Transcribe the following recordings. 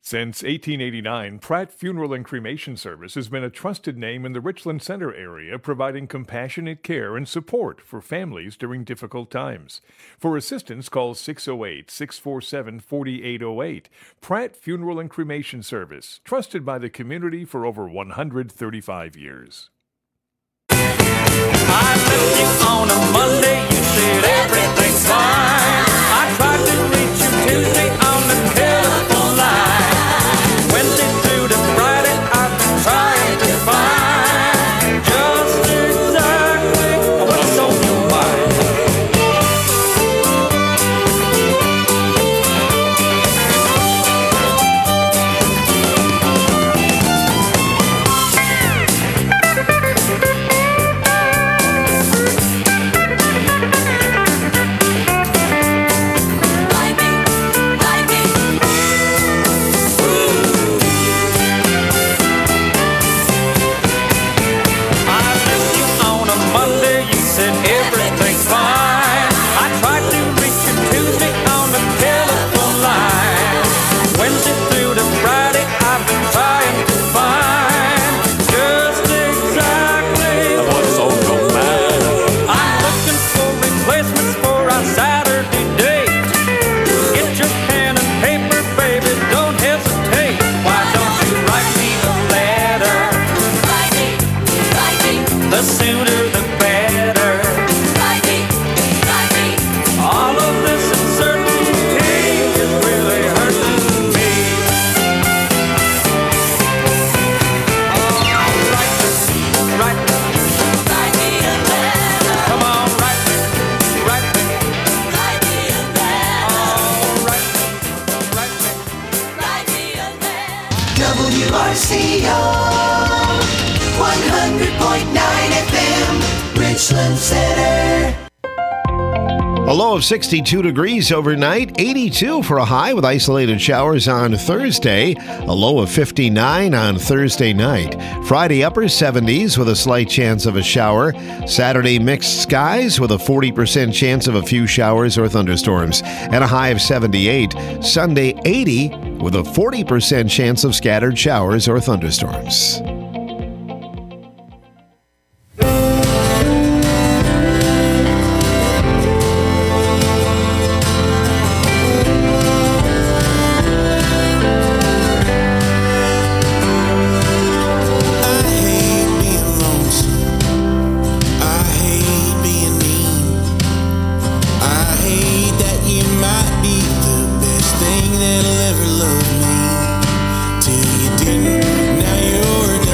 Since 1889, Pratt Funeral and Cremation Service has been a trusted name in the Richland Center area, providing compassionate care and support for families during difficult times. For assistance, call 608-647-4808. Pratt Funeral and Cremation Service, trusted by the community for over 135 years. I left you on a Monday, you said everything's fine. I tried to reach you Tuesday on the telephone line. Wednesday through to Friday, I've been trying to find just exactly what's on your mind. WRCO 100.9 FM, Richland Center. A low of 62 degrees overnight, 82 for a high with isolated showers on Thursday, a low of 59 on Thursday night. Friday, upper 70s with a slight chance of a shower. Saturday, mixed skies with a 40% chance of a few showers or thunderstorms, and a high of 78. Sunday, 80 with a 40% chance of scattered showers or thunderstorms. That'll ever love me till you didn't. Now you're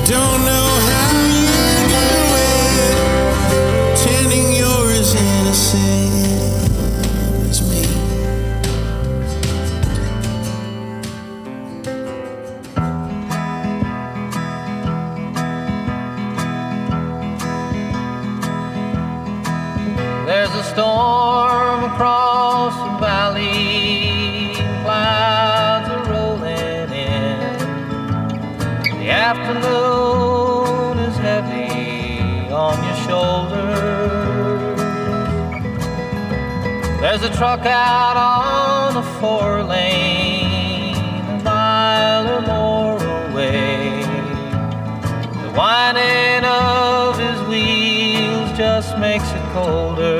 Don't know how you do it, pretending you're as innocent as me. There's a storm across the valley, clouds are rolling in. The afternoon is heavy on your shoulders. There's a truck out on the 4-lane, a mile or more away. The whining of his wheels just makes it colder.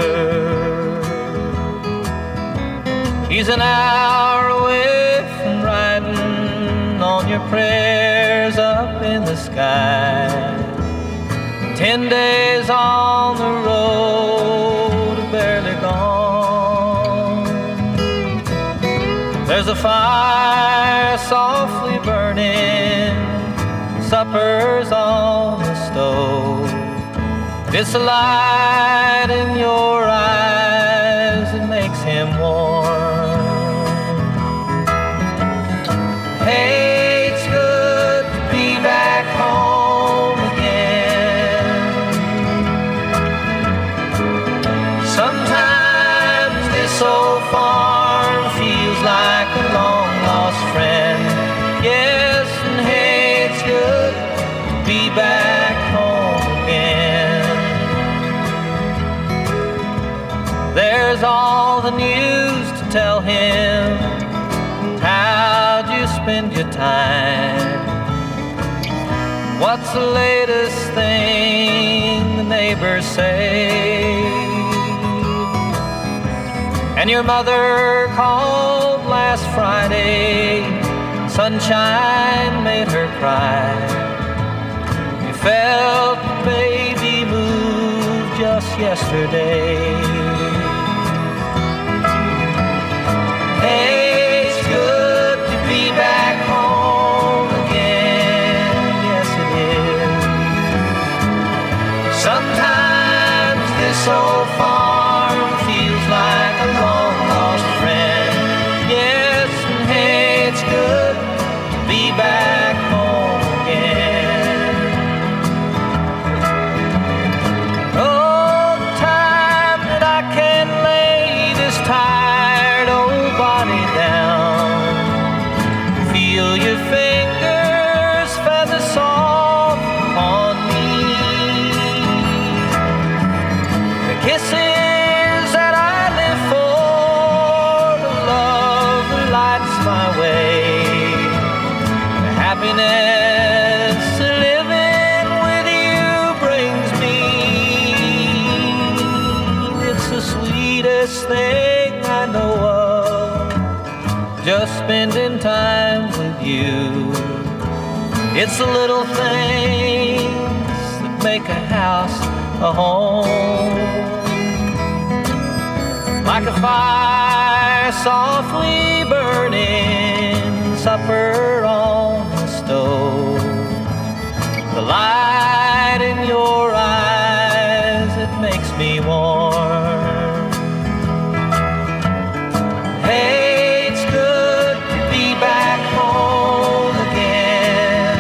He's an hour away from riding on your prayers up in the sky. 10 days on the road, barely gone. There's a fire softly burning, supper's on the stove. It's the light in your eyes that makes him warm. Hey, it's good to be back home again. Sometimes this old farm feels like a long-lost friend. Yes, and hey, it's good to be back home again. There's all the news to tell him. How'd you spend your time? What's the latest thing the neighbors say? And your mother called last Friday. Sunshine made her cry. You felt the baby move just yesterday. Hey, it's good to be back home again. Yes, it is. Sometimes this old farm feels like a long-lost friend. Yes, and hey, it's good to be back home again. Oh, the time that I can lay this tired old body down, feel your fingers feather soft on me. The kisses that I live for, the love that lights my way, the happiness living with you brings me. It's the sweetest thing I know of, just spending time with you. It's the little things that make a house a home. Like a fire softly burning, supper on the stove. The light in your eyes, it makes me warm. Hey, it's good to be back home again.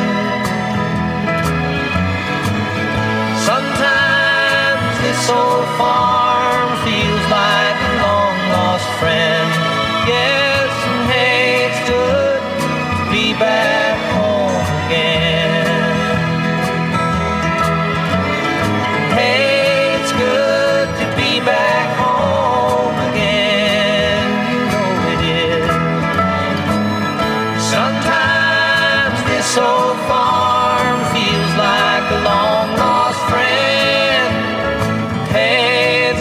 Sometimes this old farm feels like a long-lost friend. Yes, and hey, it's good to be back home again. Hey, it's good to be back home again. You know it is. Sometimes this old farm feels like a long-lost friend. Hey,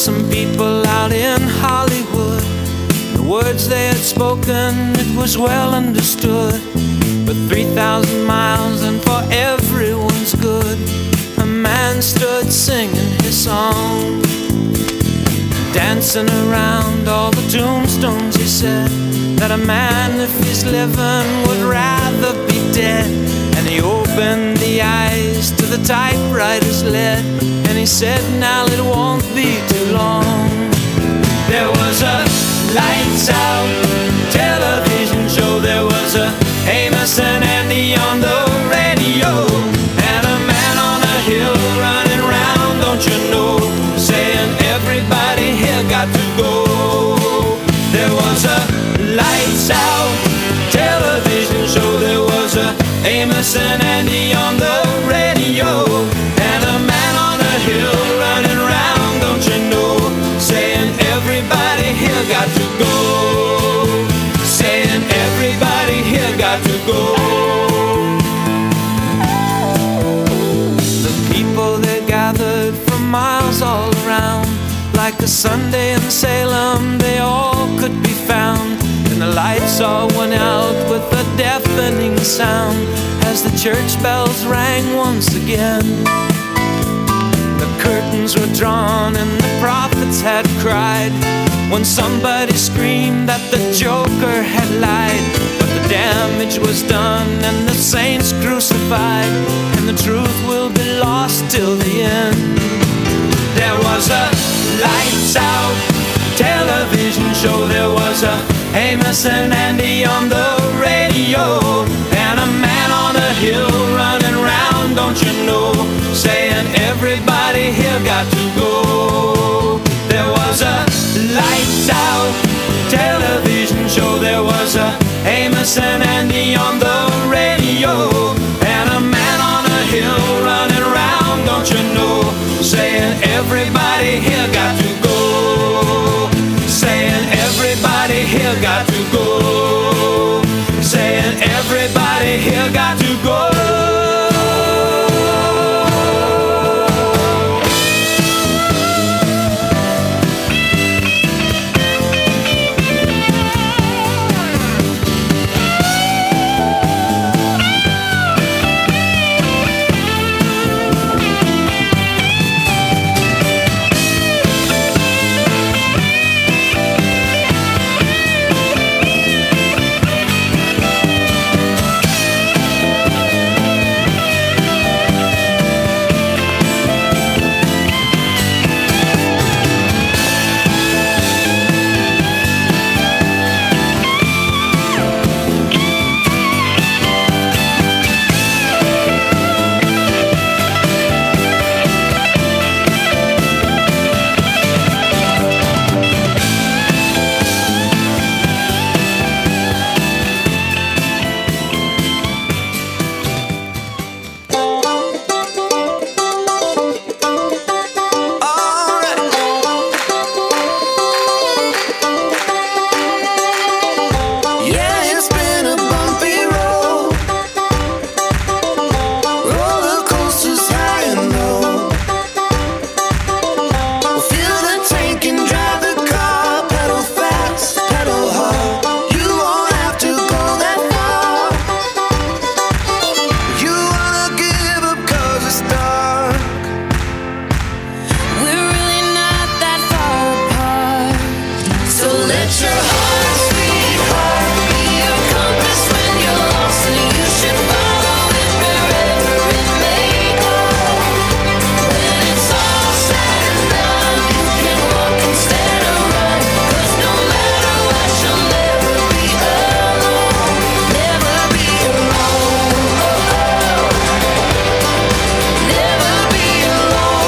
some people out in Hollywood. The words they had spoken, it was well understood. But 3,000 miles and for everyone's good, a man stood singing his song, dancing around all the tombstones. He said that a man, if he's living, would rather be dead. And he opened the eyes to the typewriter's lead, and he said, now it won't be too long. There was a lights out television show. There was a Amos and Andy on the radio, and a man on a hill running round, don't you know, saying everybody here got to go. There was a lights out television show. There was a Amos and Andy on the radio, and a man on a hill running round, don't you know, saying everybody here got to go, saying everybody here got to go. The people, they gathered from miles all around, like a Sunday in Salem, they all could be found. And the lights all went out with a deafening sound as the church bells rang once again. The curtains were drawn and the prophets had cried when somebody screamed that the Joker had lied. But the damage was done and the saints crucified, and the truth will be lost till the end. There was a lights out television show. There was a Amos and Andy on the radio, and a man on a hill running round, don't you know, saying everybody here got to go. There was a lights out television show. There was a Amos and Andy on the radio, and a man on a hill running round, don't you know, saying everybody here got to go, saying everybody here got to go, saying everybody here got to go.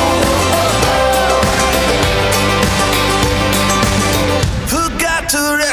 To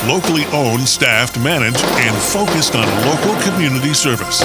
Locally owned, staffed, managed, and focused on local community service.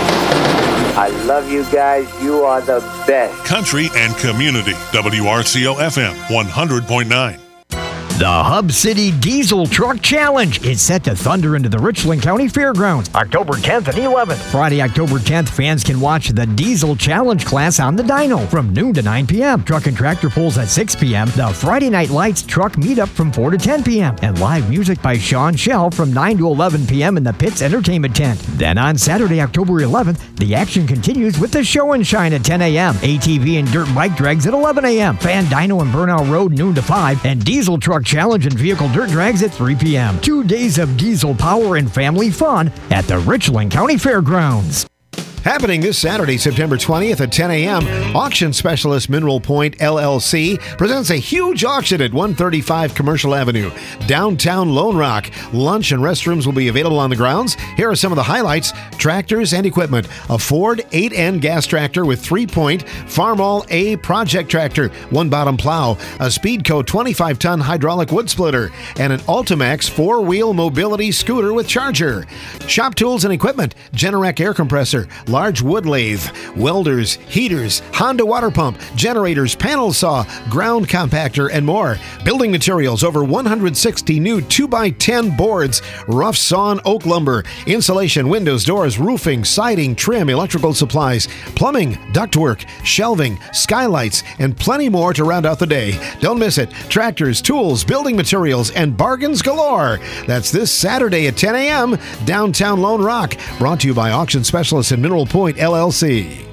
I love you guys. You are the best. Country and community. WRCO FM 100.9. The Hub City Diesel Truck Challenge is set to thunder into the Richland County Fairgrounds October 10th and 11th. Friday, October 10th, fans can watch the Diesel Challenge class on the dyno from noon to 9 p.m. Truck and tractor pulls at 6 p.m. The Friday Night Lights truck meetup from 4 to 10 p.m. And live music by Sean Shell from 9 to 11 p.m. in the Pitts Entertainment Tent. Then on Saturday, October 11th, the action continues with the Show and Shine at 10 a.m. ATV and dirt bike drags at 11 a.m. Fan Dyno and Burnout Road noon to 5. And Diesel Truck Challenge and Vehicle Dirt Drags at 3 p.m. 2 days of diesel power and family fun at the Richland County Fairgrounds. Happening this Saturday, September 20th at 10 a.m., auction specialist Mineral Point LLC presents a huge auction at 135 Commercial Avenue, downtown Lone Rock. Lunch and restrooms will be available on the grounds. Here are some of the highlights: tractors and equipment. A Ford 8N gas tractor with 3-point, Farmall A project tractor, 1-bottom plow, a Speedco 25-ton hydraulic wood splitter, and an Ultimax 4-wheel mobility scooter with charger. Shop tools and equipment: Generac air compressor, large wood lathe, welders, heaters, Honda water pump, generators, panel saw, ground compactor, and more. Building materials: over 160 new 2x10 boards, rough sawn oak lumber, insulation, windows, doors, roofing, siding, trim, electrical supplies, plumbing, ductwork, shelving, skylights, and plenty more to round out the day. Don't miss it. Tractors, tools, building materials, and bargains galore. That's this Saturday at 10 a.m. downtown Lone Rock. Brought to you by auction specialists in Mineral Point LLC.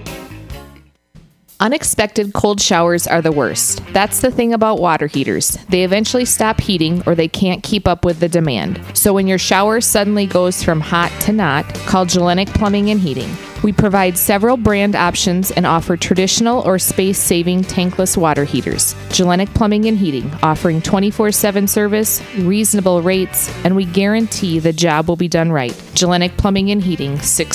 Unexpected cold showers are the worst. That's the thing about water heaters. They eventually stop heating or they can't keep up with the demand. So when your shower suddenly goes from hot to not, call Gellenic Plumbing and Heating. We provide several brand options and offer traditional or space-saving tankless water heaters. Gellenic Plumbing and Heating, offering 24/7 service, reasonable rates, and we guarantee the job will be done right. Gellenic Plumbing and Heating,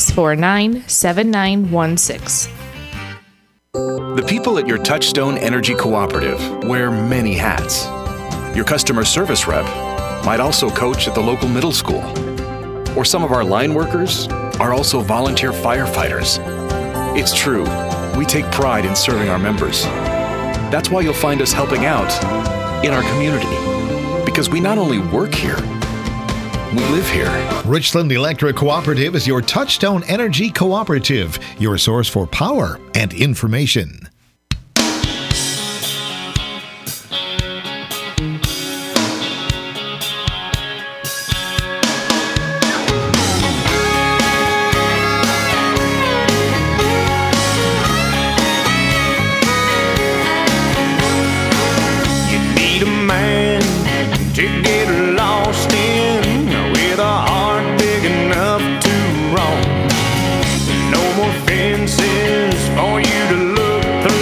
649-7916. The people at your Touchstone Energy Cooperative wear many hats. Your customer service rep might also coach at the local middle school. Or some of our line workers are also volunteer firefighters. It's true, we take pride in serving our members. That's why you'll find us helping out in our community. Because we not only work here, we live here. Richland Electric Cooperative is your Touchstone Energy Cooperative, your source for power and information. For you to look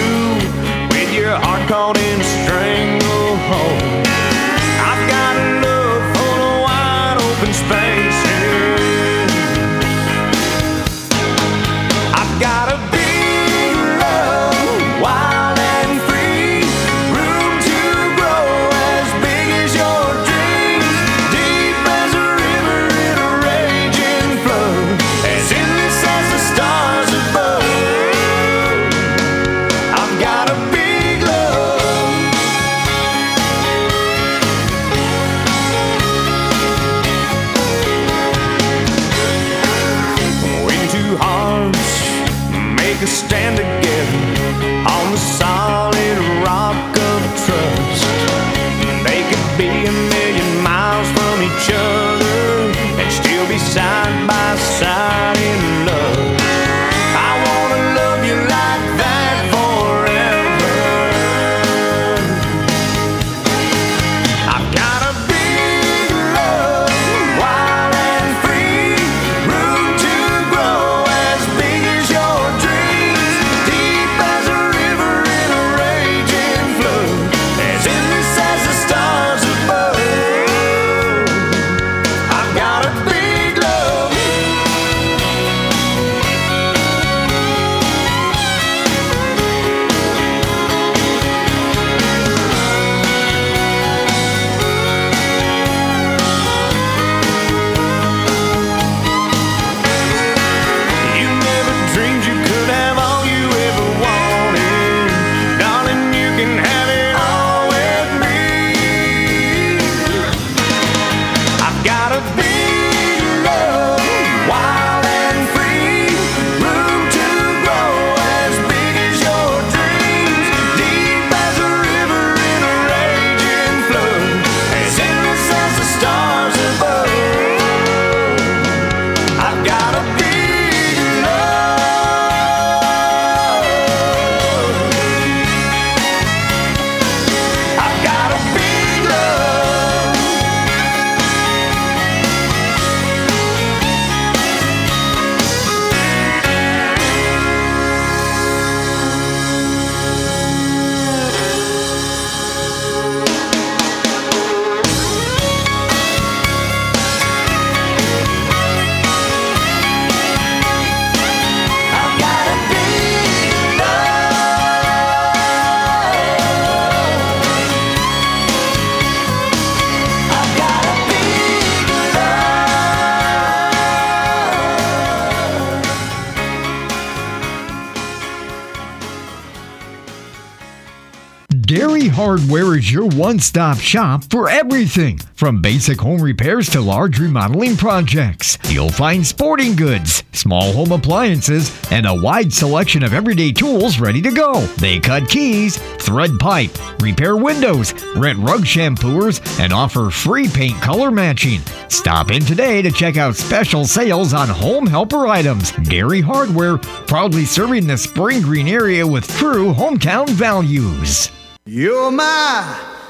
Dairy Hardware is your one-stop shop for everything, from basic home repairs to large remodeling projects. You'll find sporting goods, small home appliances, and a wide selection of everyday tools ready to go. They cut keys, thread pipe, repair windows, rent rug shampooers, and offer free paint color matching. Stop in today to check out special sales on home helper items. Dairy Hardware, proudly serving the Spring Green area with true hometown values. You're my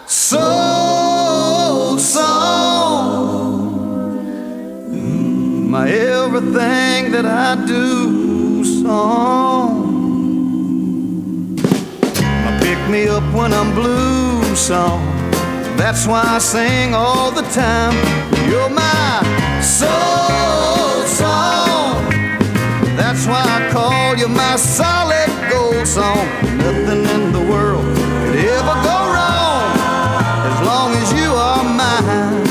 soul song, my everything that I do song, my pick me up when I'm blue song. That's why I sing all the time. You're my soul song. That's why I call you my solid gold song. Nothing in the world could ever go wrong as long as you are mine.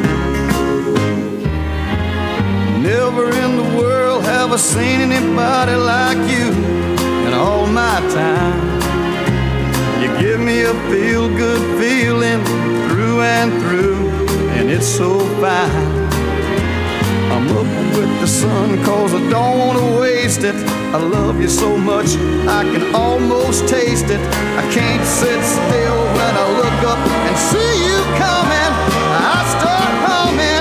Never in the world have I seen anybody like you in all my time. You give me a feel-good feeling through and through, and it's so fine. I'm up with the sun 'cause I don't want to waste it. I love you so much I can almost taste it. I can't sit still when I look up and see you coming. I start humming.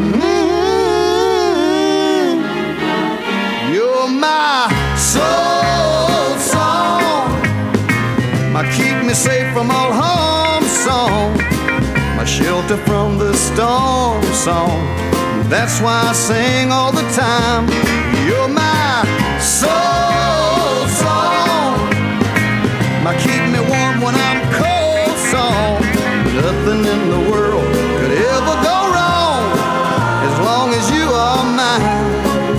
You're my soul song, my keep me safe from all harm song, my shelter from the storm song. That's why I sing all the time. You're my soul song, my keep me warm when I'm cold song. Nothing in the world could ever go wrong as long as you are mine.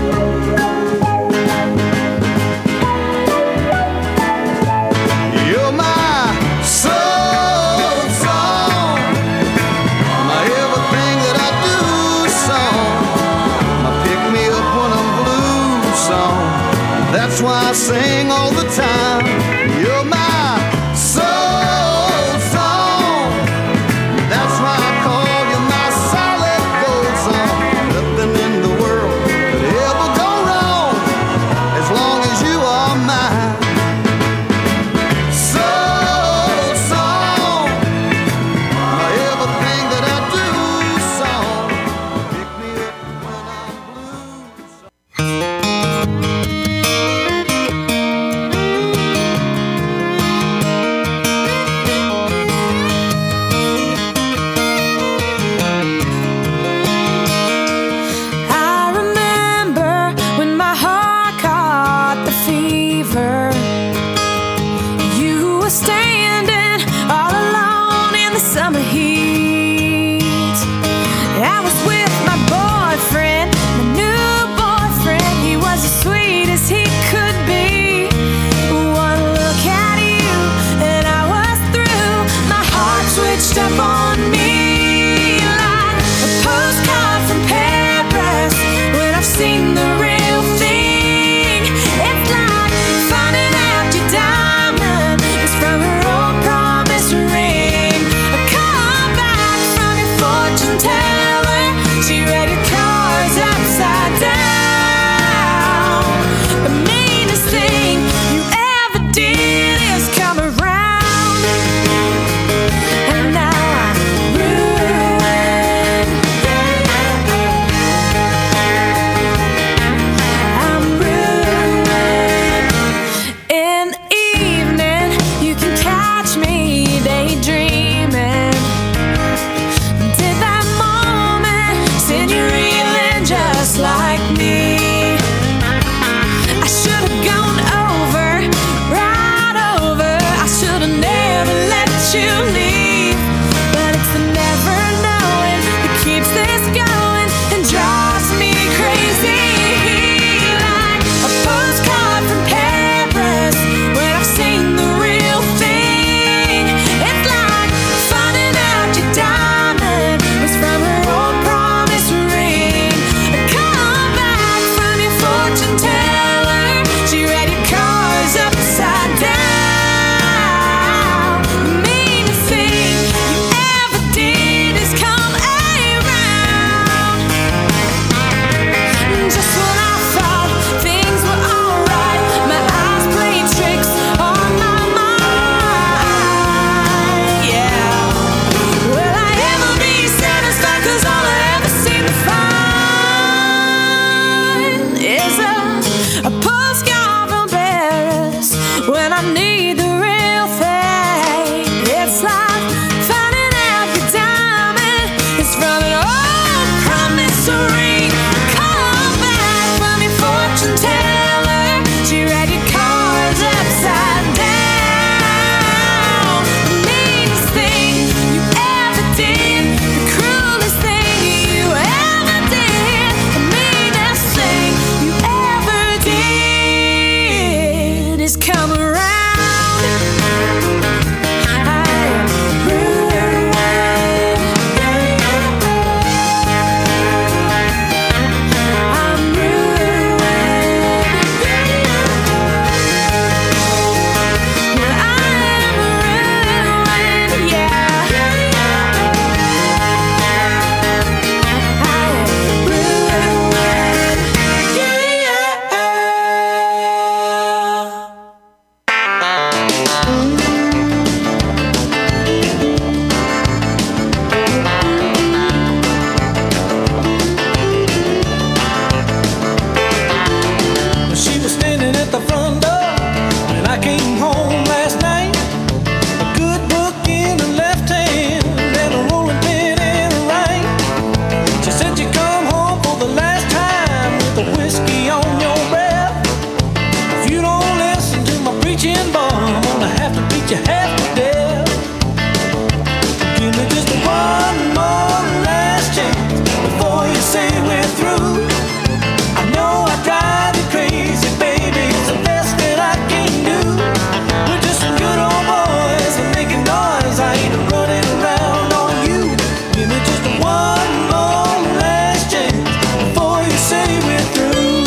You're my soul song, my everything that I do song, my pick me up when I'm blue song. That's why I sing all the time. You're my soul song. That's why I call you my solid gold song. Nothing in the world could ever go wrong as long as you are mine. Soul song, my everything that I do song. Pick me up when I'm blue. I remember when my heart caught the fever. You were standing all alone in the summer heat. I was with my boyfriend, my new boyfriend. He was as sweet as he could be. One look at you and I was through. My heart switched up on me like a postcard from Paris when I've seen the real thing. It's like finding out your diamond is from her old promise ring. A call back from your fortune teller. She read your cards upside down. The meanest thing you ever did is come around, and now I'm ruined. I'm ruined. In the evening, you can catch me daydreaming. Did that moment send you reeling just like me? I should have gone over, right over. I should have never let you leave. But it's the never knowing that keeps this going and drives me crazy. Like a postcard from Paris when I've seen the real thing. It's like finding out your diamond was from her old promise ring. A call back from your fortune teller. She read your cards upside down. The I need the real thing. It's like finding out your diamond is from an old promissory. Come back from your fortune teller. She read your cards upside down. The meanest thing you ever did, the cruelest thing you ever did, the meanest thing you ever did is come around. She was standing at the front door when I came home last night. A good book in her left hand and a rolling pin in her right. She said you come home for the last time with the whiskey on your breath. If you don't listen to my preaching, boy, I'm gonna have to beat you half to death. Give me just one more last chance before you say we're through. I know I drive you crazy, baby. It's the best that I can do. We're just some good old boys and making noise. I ain't running around on you. Give me just one more last chance before you say we're through.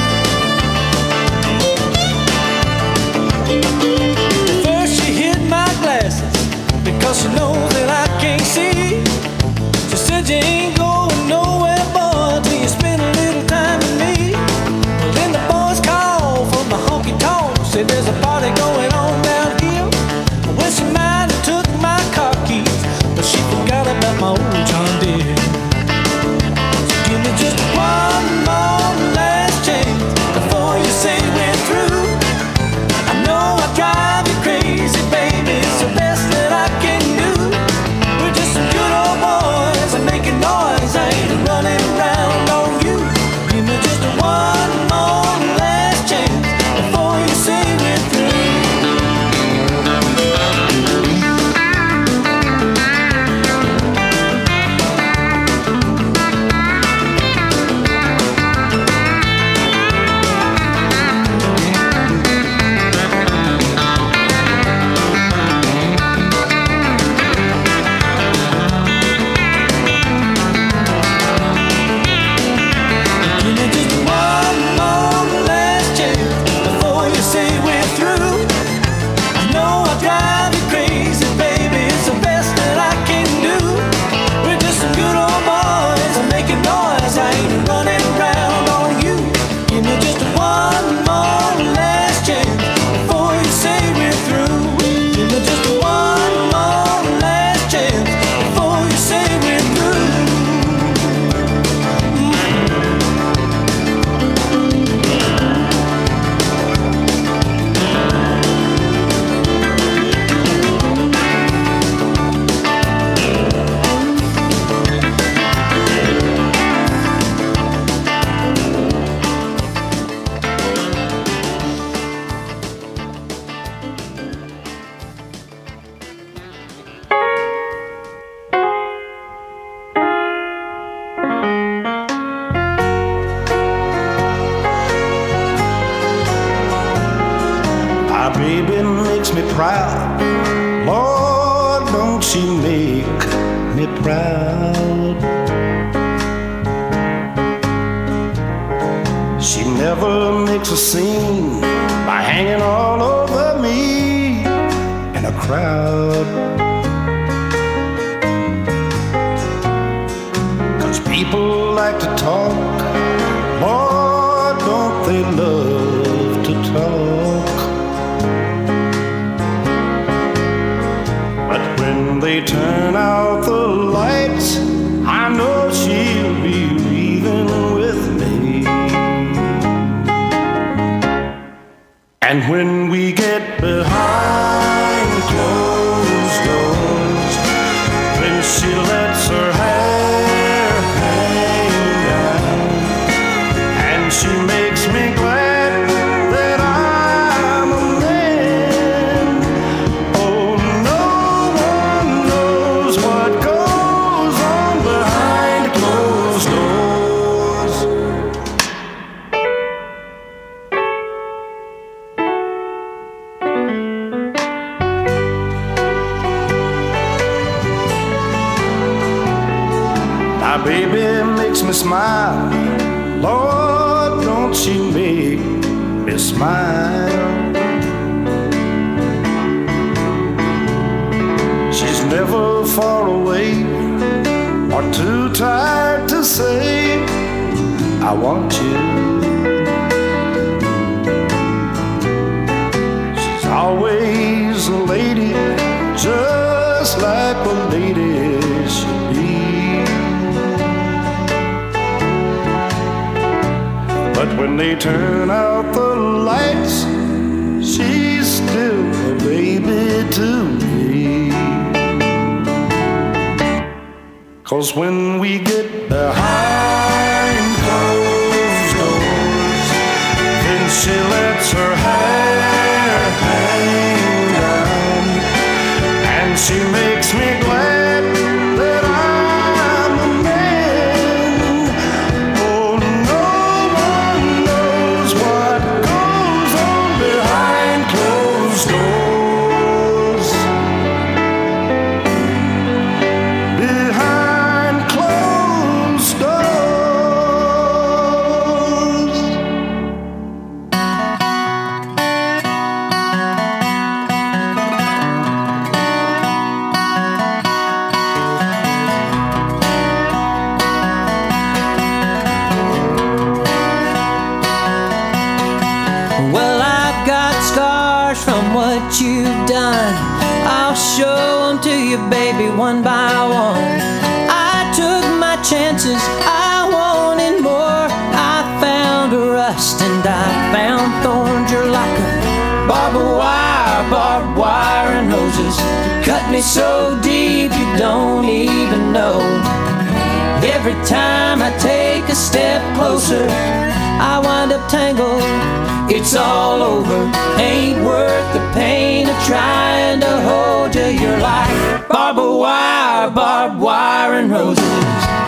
First she hid my glasses because she knows that I can't see. She said you ain't going nowhere, boy, till you spend a little time with me. Well, then the boys called from the honky-tonk, said there's a party going on down here. Well, she might have took my car keys, but she forgot about my old John Deere. So give me just one more last chance before you say we're through. I know I drive you crazy, baby. It's the best that I can do. We're just some good old boys and making noise. I ain't running around on you. Give me just one more last chance before you say we're through. Give me just one more last chance before you say we're through. I know I drive you crazy, baby. It's the best that I can do. We're just some good old boys and making noise. I ain't running around on you. Give me just one more last chance before you say we're through. Give me just one more last chance before you say we're through. My baby makes me proud. Lord, don't she make me proud. She never makes a scene by hanging all over me in a crowd. 'Cause people like to talk. Lord, don't they love to talk. But when they turn out the lights, I know she'll be leaving with me. And when we get behind and she makes me glad that I'm a man. Oh, no one knows what goes on behind closed doors. My baby makes me smile. Lord, don't she make me smile. She's never far away or too tired to say, I want you. She's always a lady, just like a lady should be. But when they turn out the lights, she's still a baby to me. 'Cause when we get behind closed doors, then she lets her hair hang down, and she makes me glad that I'm a man. Oh, no one knows what goes on behind closed doors. Behind closed doors. Well, I've got scars from what you've done. I'll show them to you, baby, one by one. I took my chances, I wanted more. I found rust and I found thorns. You're like a barbed wire and hoses. Cut me so deep you don't even know. Every time I take a step closer, I wind up tangled. It's all over, ain't worth the pain of trying to hold you. You're like barbed wire and roses.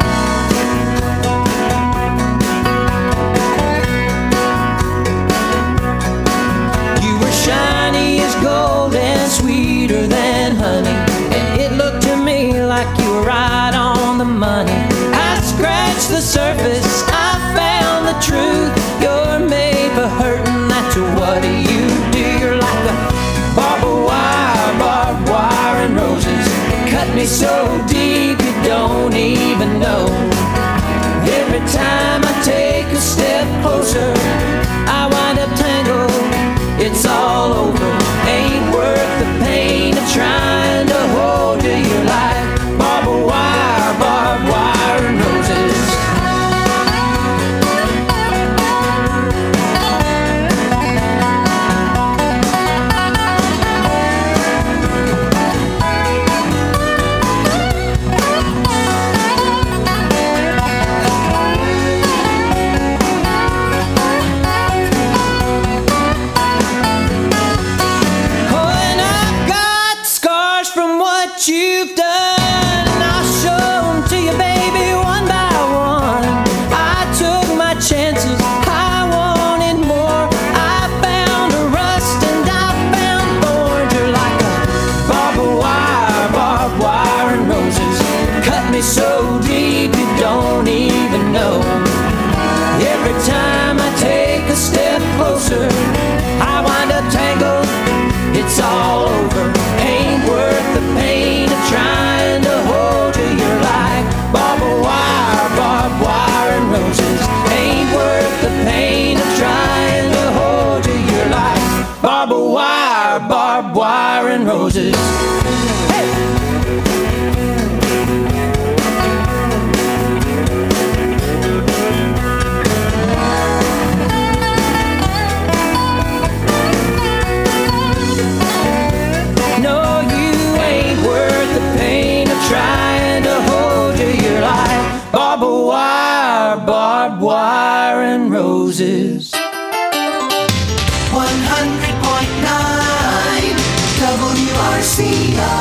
You were shiny as gold and sweeter than honey, and it looked to me like you were right on the money. I scratched the surface, I found the truth. You're made for hurting, that's what you do. You're like a barbed wire and roses. Cut me so deep you don't even know. Every time I take a step closer, I wind up tangled. It's all over, ain't worth the pain of trying to hold you. You're like barbed wire and roses. You've done, and I'll show them to you, baby, one by one. I took my chances, I wanted more. I found a rust and I found thorns. You're like a barbed wire and roses. Cut me so deep you don't even know. Every time I take a step closer, I wind up tangled. It's all over, ain't worth the pain of trying to hold you. You're like barbed wire and roses. Ain't worth the pain of trying to hold you. You're like barbed wire and roses. Hey! Trying to hold you, you're like barbed wire and roses. Roses. 100.9 WRCO.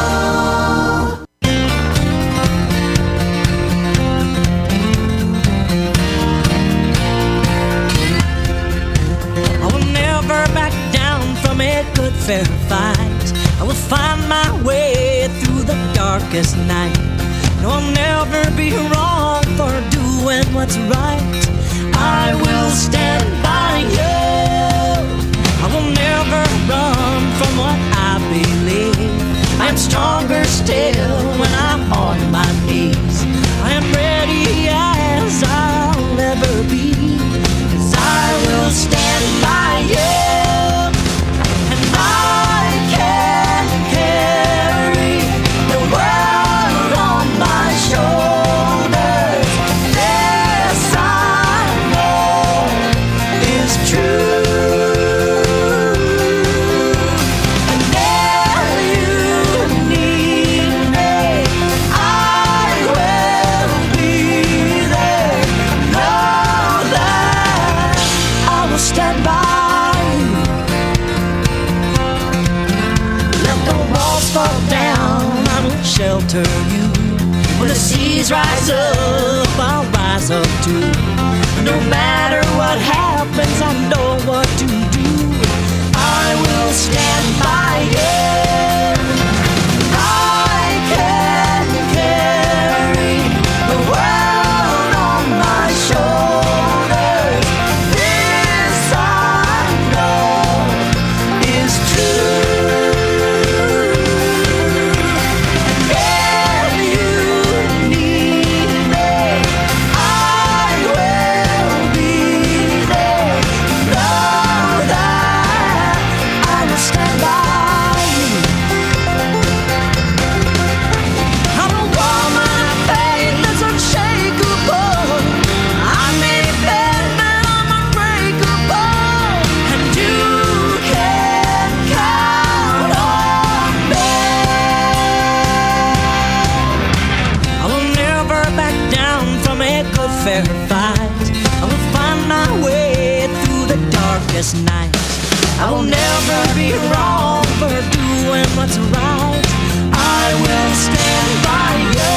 I will never back down from a good fair fight. I will find my way through the darkest night. No, I'll never be wrong for doing what's right. I will stand by you. I will never run from what I believe. I am stronger still when I'm on my knees. I am ready as I'll ever be, 'cause I will stand by you. And I can carry the world on my shoulders. This I know is true. And if you need me, I will be there. Know that I will stand by you. Let the walls fall down, I will shelter you. When the seas rise up, I'll rise up too. No matter what happens, I know what to do. I will stand by you. I can carry the world on my shoulders. This I know is true. If you need me, I will be there. Know that I will stand by you. I'm a woman of faith that's unshakable. I may bend, but I'm unbreakable. And you can count on me. I will never back down from a good fair fight. I will find my way through the darkest night. I will never be wrong for doing what's right. I will stand by you.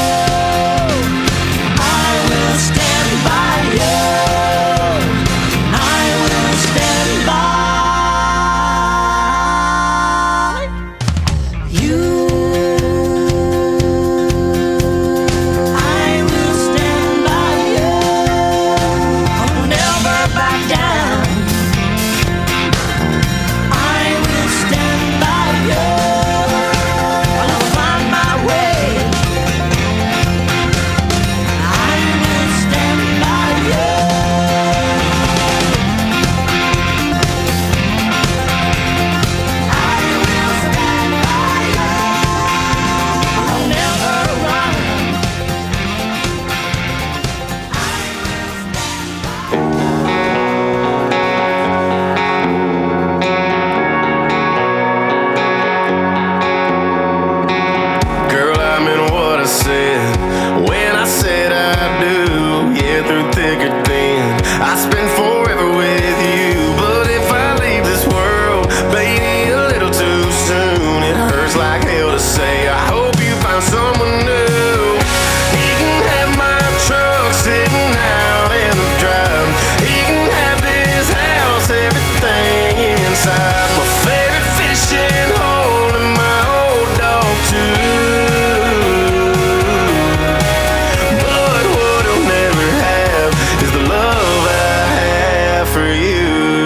I will stand by you. I will stand by you. I will stand by you. I will never back down. I will stand by you. I'll find my way. I will stand by you. I will stand by you. I'll never run. Girl, I meant what I said when I said I do. Yeah, through thick or thin, I spend forever with you. But if I leave this world, baby, a little too soon, it hurts like hell to say. I hope you find someone new. He can have my truck sitting out in the drive. He can have this house, everything inside. My favorite fishing hole and my old dog too. But what he'll never have is the love I have for you.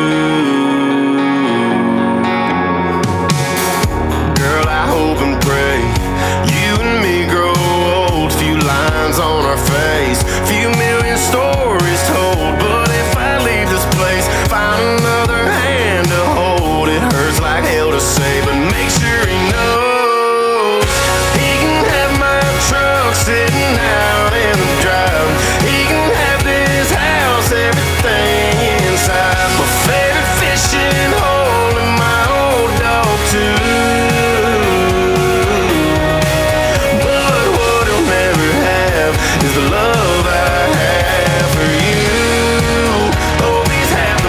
Girl, I hope and pray you and me grow old. Few lines on our face, few million stories told. But if I leave this place, find another hand to hold. It hurts like hell to say, but make sure he knows. He can have my truck sitting out in the drive. He can have this house, everything inside. My favorite fishing hole and my old dog too. But what he'll never have is the love I have for you. Oh, he's happy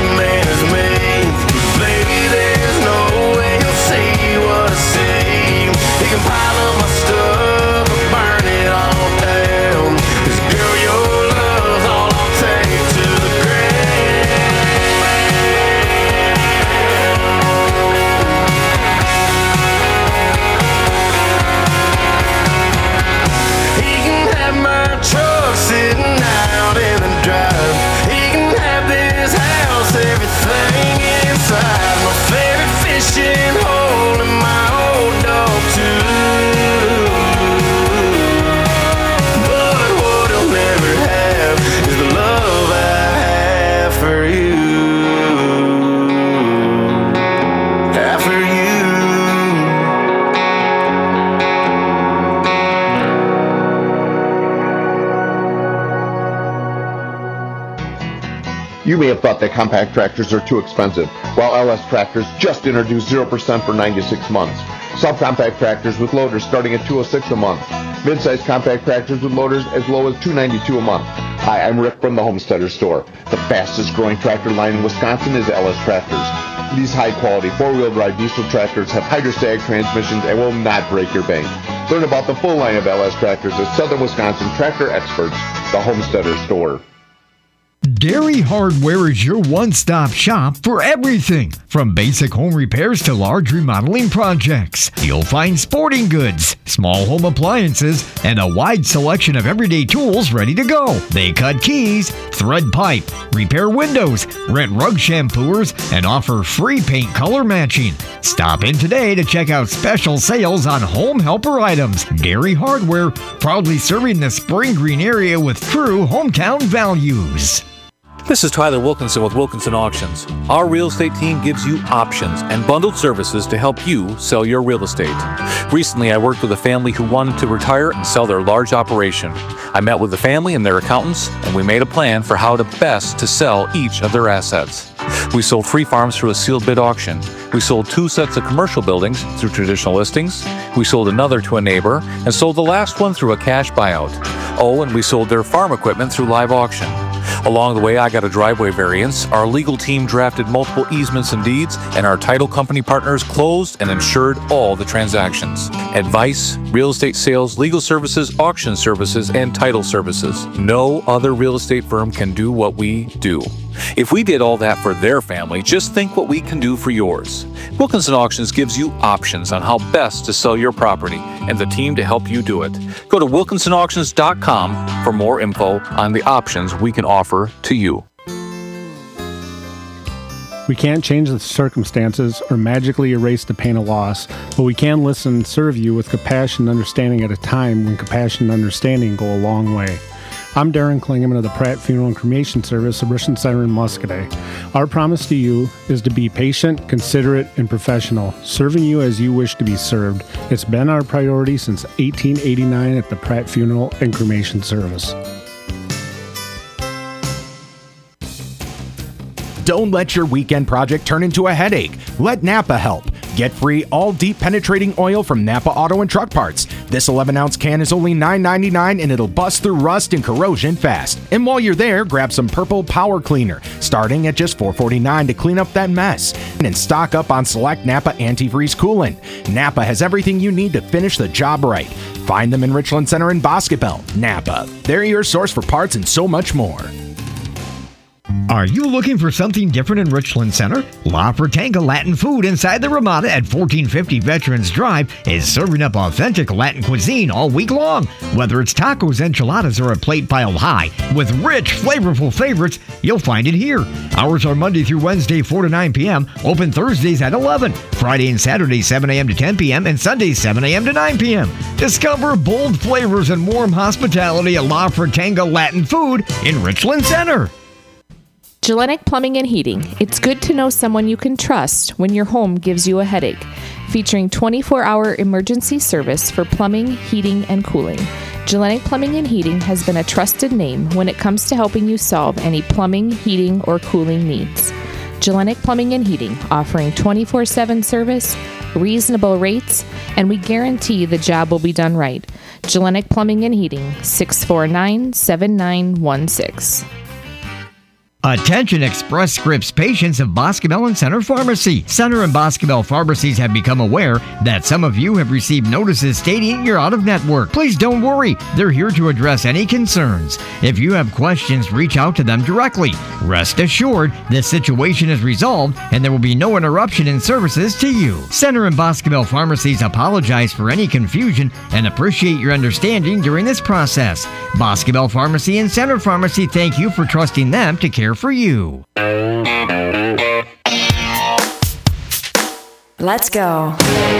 have thought that compact tractors are too expensive, while LS Tractors just introduced 0% for 96 months. Subcompact tractors with loaders starting at $206 a month. Mid-size compact tractors with loaders as low as $292 a month. Hi, I'm Rick from the Homesteader Store. The fastest growing tractor line in Wisconsin is LS Tractors. These high-quality four-wheel drive diesel tractors have hydrostatic transmissions and will not break your bank. Learn about the full line of LS Tractors at Southern Wisconsin Tractor Experts, the Homesteader Store. Dairy Hardware is your one-stop shop for everything, from basic home repairs to large remodeling projects. You'll find sporting goods, small home appliances, and a wide selection of everyday tools ready to go. They cut keys, thread pipe, repair windows, rent rug shampooers, and offer free paint color matching. Stop in today to check out special sales on home helper items. Dairy Hardware, proudly serving the Spring Green area with true hometown values. This is Tyler Wilkinson with Wilkinson Auctions. Our real estate team gives you options and bundled services to help you sell your real estate. Recently, I worked with a family who wanted to retire and sell their large operation. I met with the family and their accountants, and we made a plan for how to best to sell each of their assets. We sold 3 farms through a sealed bid auction. We sold 2 sets of commercial buildings through traditional listings. We sold another to a neighbor and sold the last one through a cash buyout. Oh, and we sold their farm equipment through live auction. Along the way, I got a driveway variance, our legal team drafted multiple easements and deeds, and our title company partners closed and insured all the transactions. Advice, real estate sales, legal services, auction services, and title services. No other real estate firm can do what we do. If we did all that for their family, just think what we can do for yours. Wilkinson Auctions gives you options on how best to sell your property and the team to help you do it. Go to wilkinsonauctions.com for more info on the options we can offer to you. We can't change the circumstances or magically erase the pain of loss, but we can listen and serve you with compassion and understanding at a time when compassion and understanding go a long way. I'm Darren Klingeman of the Pratt Funeral and Cremation Service of Richland Center in Muscadet. Our promise to you is to be patient, considerate, and professional, serving you as you wish to be served. It's been our priority since 1889 at the Pratt Funeral and Cremation Service. Don't let your weekend project turn into a headache. Let Napa help. Get free all deep penetrating oil from Napa Auto and Truck Parts. This 11-ounce can is only $9.99 and it'll bust through rust and corrosion fast. And while you're there, grab some Purple Power Cleaner, starting at just $4.49 to clean up that mess. And stock up on select Napa antifreeze coolant. Napa has everything you need to finish the job right. Find them in Richland Center and Boscobel. Napa, they're your source for parts and so much more. Are you looking for something different in Richland Center? La Fratanga Latin Food inside the Ramada at 1450 Veterans Drive is serving up authentic Latin cuisine all week long. Whether it's tacos, enchiladas, or a plate piled high with rich, flavorful favorites, you'll find it here. Hours are Monday through Wednesday, 4 to 9 p.m., open Thursdays at 11, Friday and Saturday, 7 a.m. to 10 p.m., and Sundays, 7 a.m. to 9 p.m. Discover bold flavors and warm hospitality at La Fratanga Latin Food in Richland Center. Gellenic Plumbing and Heating. It's good to know someone you can trust when your home gives you a headache. Featuring 24-hour emergency service for plumbing, heating, and cooling. Gellenic Plumbing and Heating has been a trusted name when it comes to helping you solve any plumbing, heating, or cooling needs. Gellenic Plumbing and Heating, offering 24/7 service, reasonable rates, and we guarantee the job will be done right. Gellenic Plumbing and Heating, 649-7916. Attention Express Scripts patients of Boscobel and Center Pharmacy. Center and Boscobel pharmacies have become aware that some of you have received notices stating you're out of network. Please don't worry. They're here to address any concerns. If you have questions, reach out to them directly. Rest assured, this situation is resolved and there will be no interruption in services to you. Center and Boscobel pharmacies apologize for any confusion and appreciate your understanding during this process. Boscobel Pharmacy and Center Pharmacy thank you for trusting them to care for you. Let's go.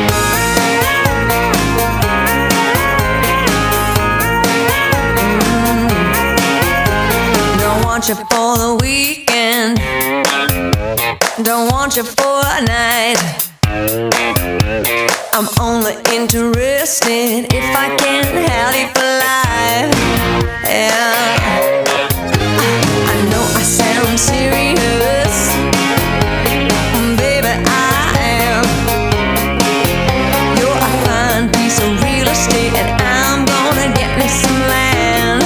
Don't want you for the weekend. Don't want you for a night. I'm only interested if I can have you for life. Yeah. I know I sound I'm serious. Baby, I am. You're a fine piece of real estate, and I'm gonna get me some land.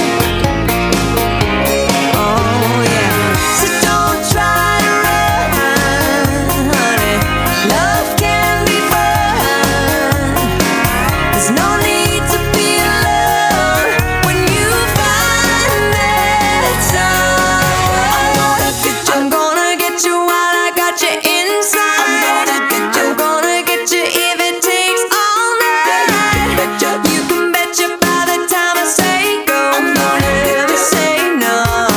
Oh yeah. So don't try to run, honey. Love can be fun. There's no need to be alone when you find that someone. I'm gonna get you while I got you inside. I'm gonna get you if it takes all night. You can bet you by the time I say go, I'm gonna never say no.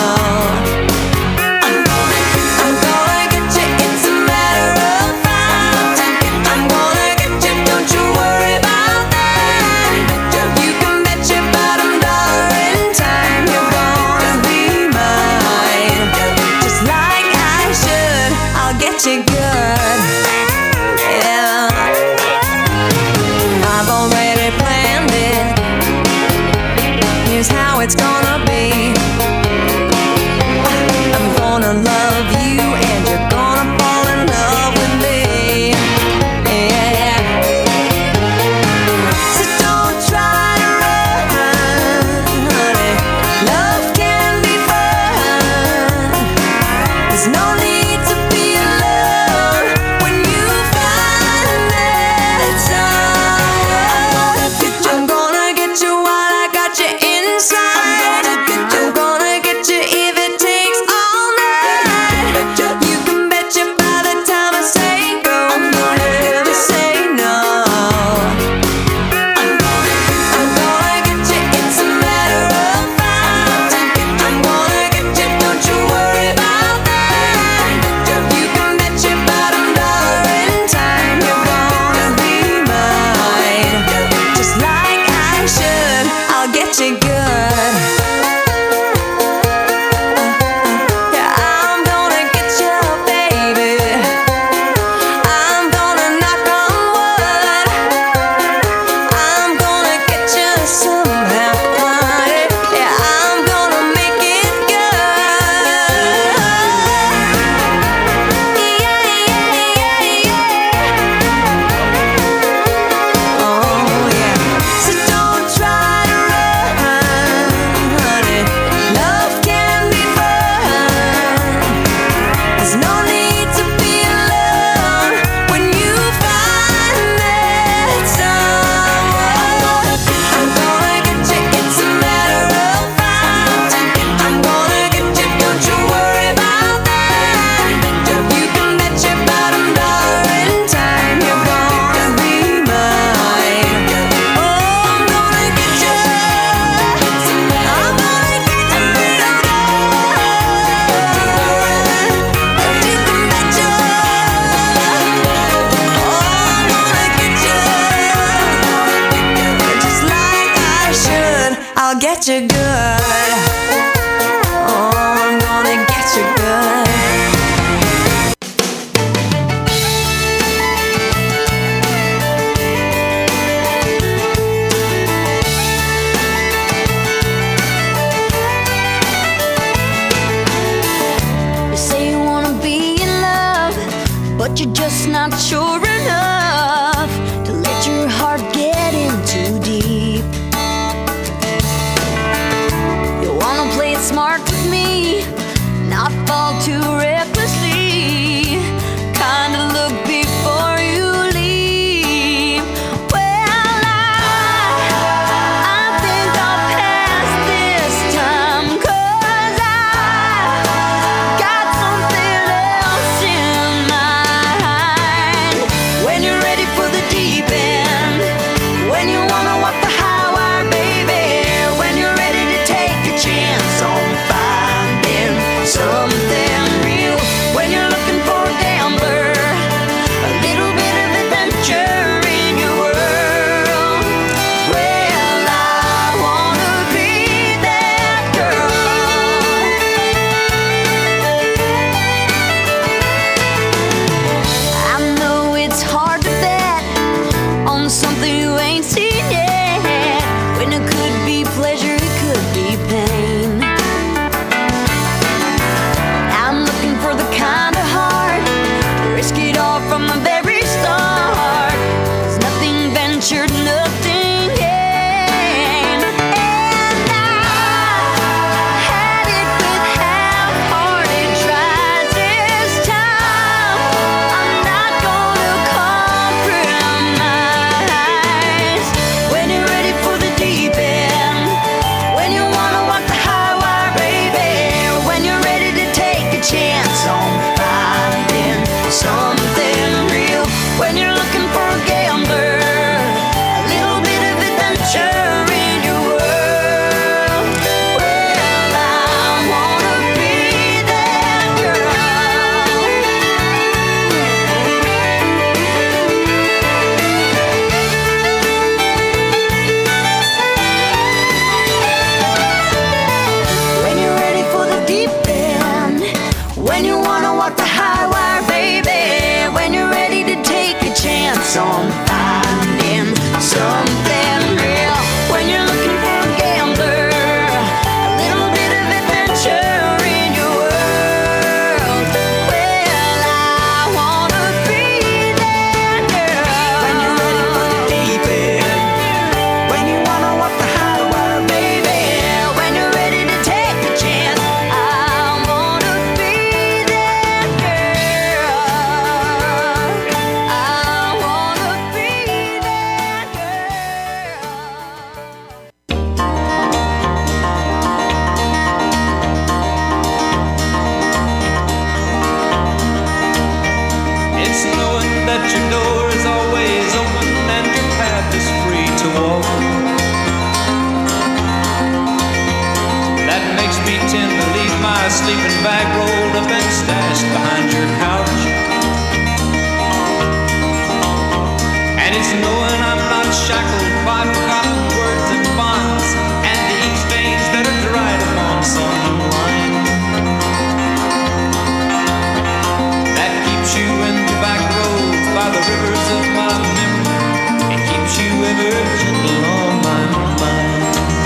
I'm gonna get you, it's a matter of fact. I'm gonna get you, don't you worry about that. You can bet your bottom dollar in time you're gonna be mine. Just like I should, I'll get you good. Yeah, I've already planned it. Here's how it's gonna be. I'm gonna love you and you're gonna fall in love with me. Yeah. So don't try to run, honey. Love can be fun. There's no need to be alone when you find that someone. I'm gonna get you while I got you inside. I'm gonna get you if it takes all night. You can bet you by the time I say go, I'm gonna never say no. I'm gonna get you, it's a matter of fact. I'm gonna get you, don't you worry about that. You can bet your bottom dollar in time you're gonna be mine. Just like I should, I'll get you good. Yeah, I'm gonna get you, baby. I'm gonna knock on wood. I'm gonna get you somehow, honey. Yeah, I'm gonna make it good. Oh yeah. So don't try to run, honey. Love can be fun. There's no need to be alone when you find that someone. I'm gonna get you, it's a matter of fact. I'm gonna get you, don't you worry about that. You can bet your bottom dollar in time you're gonna be mine. Oh, I'm gonna get you. I'm gonna get you real good. You can bet you. Oh, I'm gonna get you. Just like I should, I'll get you good. Oh, I'm gonna get you good. You say you wanna be in love, but you're just not sure enough to let your heart get in too deep. You wanna play it smart with me, not fall too recklessly. Kinda look before you leave. Well, I think I'll pass this time, 'cause I got something else in mind. When you're my sleeping bag rolled up and stashed behind your couch. And it's knowing I'm not shackled by forgotten words and bonds and the ink stains that are dried upon some line that keeps you in the back roads by the rivers of my memory. It keeps you ever gentle on my mind.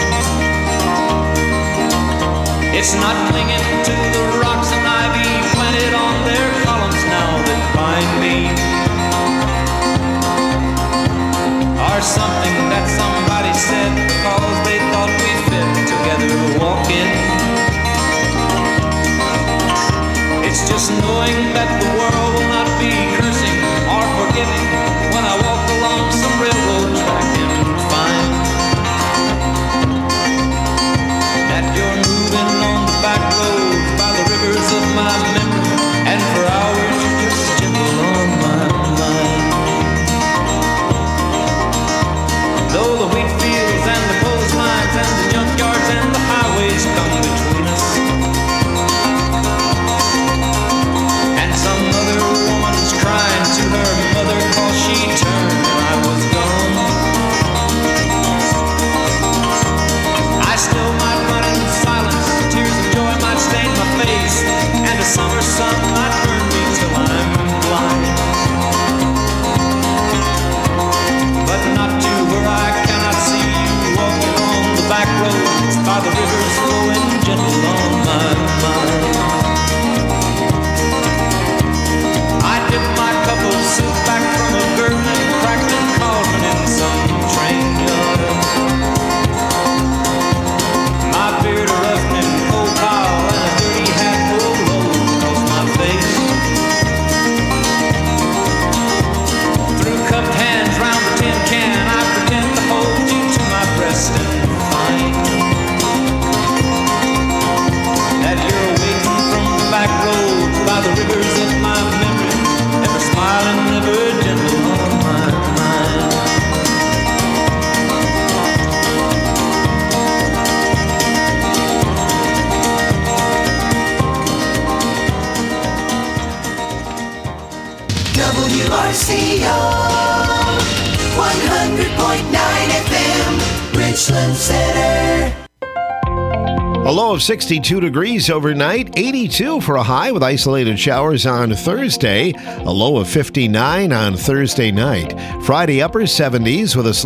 It's not clinging to the rocks and ivy planted on their columns now that bind me, or something that somebody said because they thought we fit together walking. It's just knowing that the world will not be cursing or forgiving when I walk along some railroad track and find that you're moving on the back road by the rivers of my memory, and for hours you're just gentle on my mind. Though the wheat fields and the clotheslines and the junkyards and the highways come between us, and some other woman's crying to her mother 'cause she turned and I was gone, I still might run in silence, tears of joy might stain my face, and a summer sun might burn me till I'm blind, but not to where I cannot see you walking on the back roads by the rivers flowing gentle on my mind. I dipped my cup of soup back from a gurgling, crackling cauldron in some train yard. My beard a rough-knit coal pile and a dirty hat pulled low across my face. Through cupped hands round the tin can, I pretend to hold you to my breast and find that you're waiting from the back roads by the rivers of my memory, ever smiling, ever gentle on my mind. WRCO 100.9 FM, Richland Center. A low of 62 degrees overnight, 82 for a high with isolated showers on Thursday, a low of 59 on Thursday night. Friday, upper 70s with a